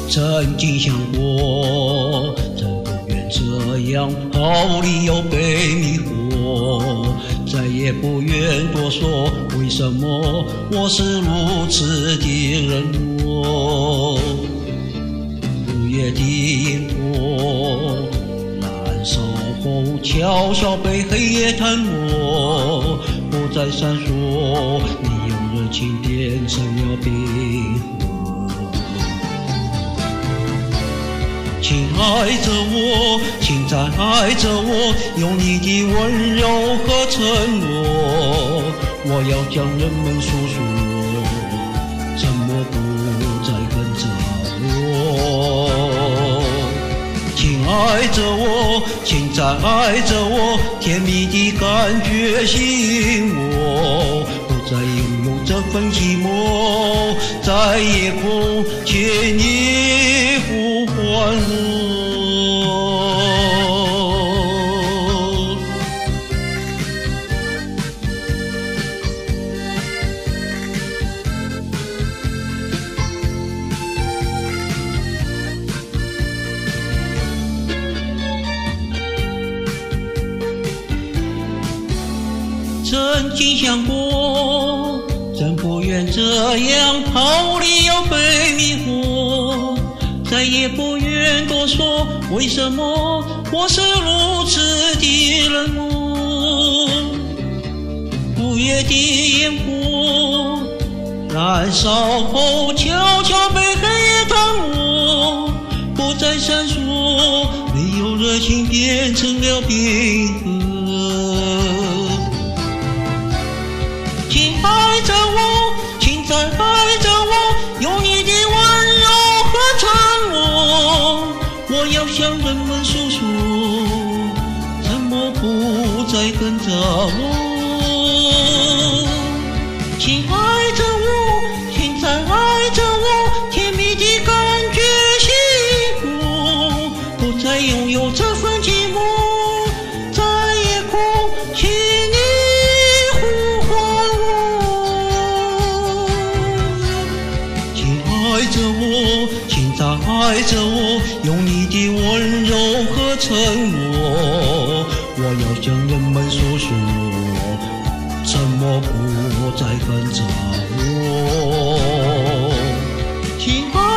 曾经想过，真不愿这样毫无理由被迷惑，再也不愿多说为什么我是如此的冷漠。午夜的烟火燃烧后，悄悄被黑夜吞没，不再闪烁，你用热情变成了冰河。请爱着我，请再爱着我，用你的温柔和承诺。我要将人们诉说，沉默不再跟着我。请爱着我，请再爱着我，甜蜜的感觉吸引我，不再拥有这份寂寞，在夜空，请你呼唤我。曾经想过，真不愿这样毫无理由被迷惑，再也不愿多说为什么我是如此的冷漠。午夜的烟火燃烧后，悄悄被黑夜吞没，不再闪烁，没有热情变成了冰河。请爱着我，请再爱着我，用你的温柔和承诺。我要向人们诉说，沉默不再跟着我。请爱着我，请再爱着我，甜蜜的感觉吸引我，不再拥有这份寂寞，在夜空，请你爱着我，请再爱着我，用你的温柔和承诺。我要向人们诉说，沉默不再跟着我。请爱